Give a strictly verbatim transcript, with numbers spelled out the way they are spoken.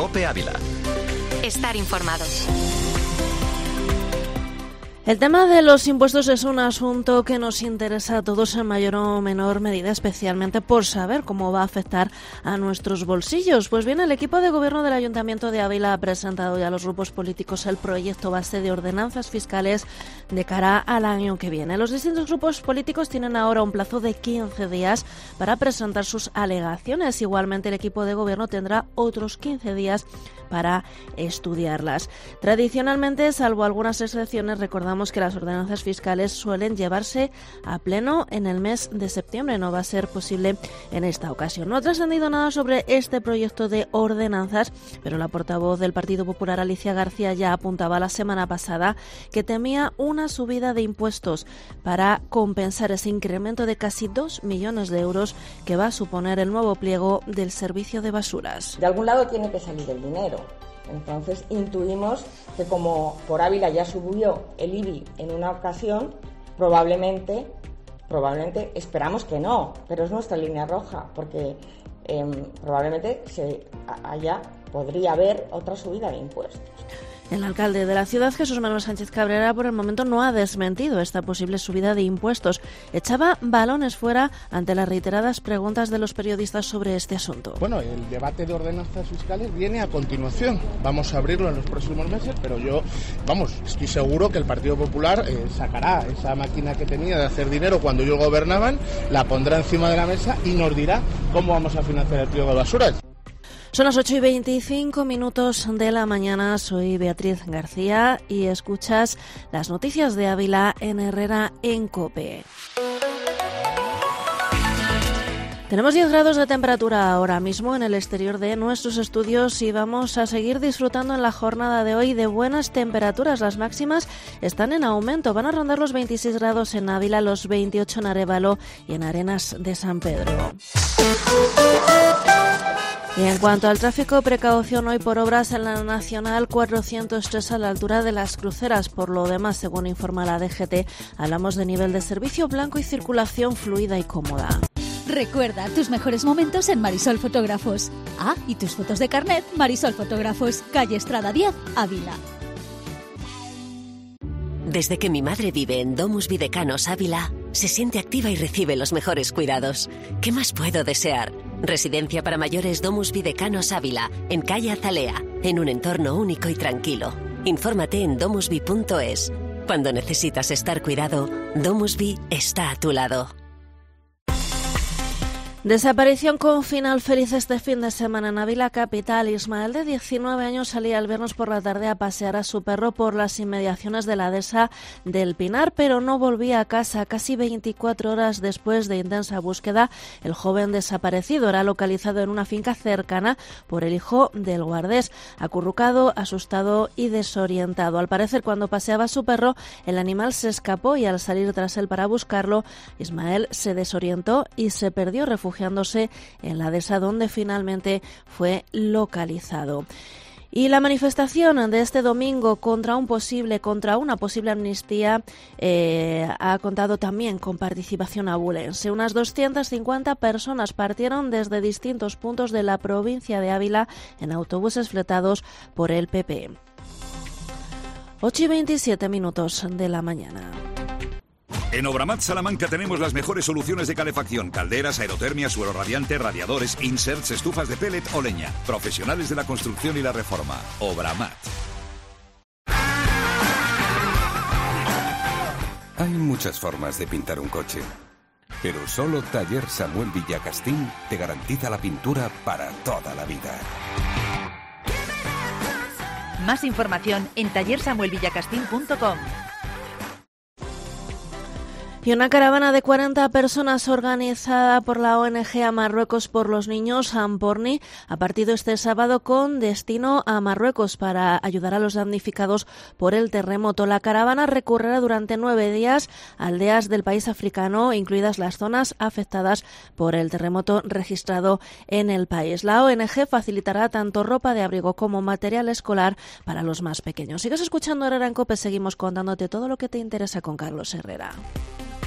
COPE Ávila. Estar informado. El tema de los impuestos es un asunto que nos interesa a todos en mayor o menor medida, especialmente por saber cómo va a afectar a nuestros bolsillos. Pues bien, el equipo de gobierno del Ayuntamiento de Ávila ha presentado ya a los grupos políticos el proyecto base de ordenanzas fiscales de cara al año que viene. Los distintos grupos políticos tienen ahora un plazo de quince días para presentar sus alegaciones. Igualmente, el equipo de gobierno tendrá otros quince días para estudiarlas. Tradicionalmente, salvo algunas excepciones, recordamos que las ordenanzas fiscales suelen llevarse a pleno en el mes de septiembre. No va a ser posible en esta ocasión. No ha trascendido nada sobre este proyecto de ordenanzas, pero la portavoz del Partido Popular, Alicia García, ya apuntaba la semana pasada que temía una subida de impuestos para compensar ese incremento de casi dos millones de euros que va a suponer el nuevo pliego del servicio de basuras. De algún lado tiene que salir el dinero. Entonces intuimos que como por Ávila ya subió el I B I en una ocasión, probablemente, probablemente esperamos que no, pero es nuestra línea roja, porque eh, probablemente se haya, podría haber otra subida de impuestos. El alcalde de la ciudad, Jesús Manuel Sánchez Cabrera, por el momento no ha desmentido esta posible subida de impuestos. Echaba balones fuera ante las reiteradas preguntas de los periodistas sobre este asunto. Bueno, el debate de ordenanzas fiscales viene a continuación. Vamos a abrirlo en los próximos meses, pero yo, vamos, estoy seguro que el Partido Popular eh, sacará esa máquina que tenía de hacer dinero cuando ellos gobernaban, la pondrá encima de la mesa y nos dirá cómo vamos a financiar el pliego de basuras. Son las ocho y veinticinco minutos de la mañana. Soy Beatriz García y escuchas las noticias de Ávila en Herrera en COPE. Tenemos diez grados de temperatura ahora mismo en el exterior de nuestros estudios y vamos a seguir disfrutando en la jornada de hoy de buenas temperaturas. Las máximas están en aumento. Van a rondar los veintiséis grados en Ávila, los veintiocho en Arévalo y en Arenas de San Pedro. Y en cuanto al tráfico, precaución hoy por obras en la Nacional cuatrocientos tres a la altura de las Cruceras. Por lo demás, según informa la D G T, hablamos de nivel de servicio blanco y circulación fluida y cómoda. Recuerda tus mejores momentos en Marisol Fotógrafos. Ah, y tus fotos de carnet, Marisol Fotógrafos, calle Estrada diez, Ávila. Desde que mi madre vive en Domus Videcanos Ávila, se siente activa y recibe los mejores cuidados. ¿Qué más puedo desear? Residencia para mayores Domus Videcanos Ávila, en calle Azalea, en un entorno único y tranquilo. Infórmate en domusvi punto es. Cuando necesitas estar cuidado, Domusvi está a tu lado. Desaparición con final feliz este fin de semana en Ávila capital. Ismael, de diecinueve años, salía el viernes por la tarde a pasear a su perro por las inmediaciones de la dehesa del Pinar, pero no volvía a casa. Casi veinticuatro horas después de intensa búsqueda, el joven desaparecido era localizado en una finca cercana por el hijo del guardés, acurrucado, asustado y desorientado. Al parecer, cuando paseaba a su perro, el animal se escapó y al salir tras él para buscarlo, Ismael se desorientó y se perdió, refugiándose en la dehesa donde finalmente fue localizado. Y la manifestación de este domingo contra un posible, contra una posible amnistía eh, ha contado también con participación abulense. Unas doscientas cincuenta personas partieron desde distintos puntos de la provincia de Ávila en autobuses fletados por el P P. ocho y veintisiete minutos de la mañana. En Obramat Salamanca tenemos las mejores soluciones de calefacción: calderas, aerotermia, suelo radiante, radiadores, inserts, estufas de pellet o leña. Profesionales de la construcción y la reforma. Obramat. Hay muchas formas de pintar un coche, pero solo Taller Samuel Villacastín te garantiza la pintura para toda la vida. Más información en taller samuel villacastín punto com. Y una caravana de cuarenta personas organizada por la O N G A Marruecos por los Niños, Amporni, ha partido este sábado con destino a Marruecos para ayudar a los damnificados por el terremoto. La caravana recorrerá durante nueve días aldeas del país africano, incluidas las zonas afectadas por el terremoto registrado en el país. La O N G facilitará tanto ropa de abrigo como material escolar para los más pequeños. Sigues escuchando Herrera en COPE, seguimos contándote todo lo que te interesa con Carlos Herrera.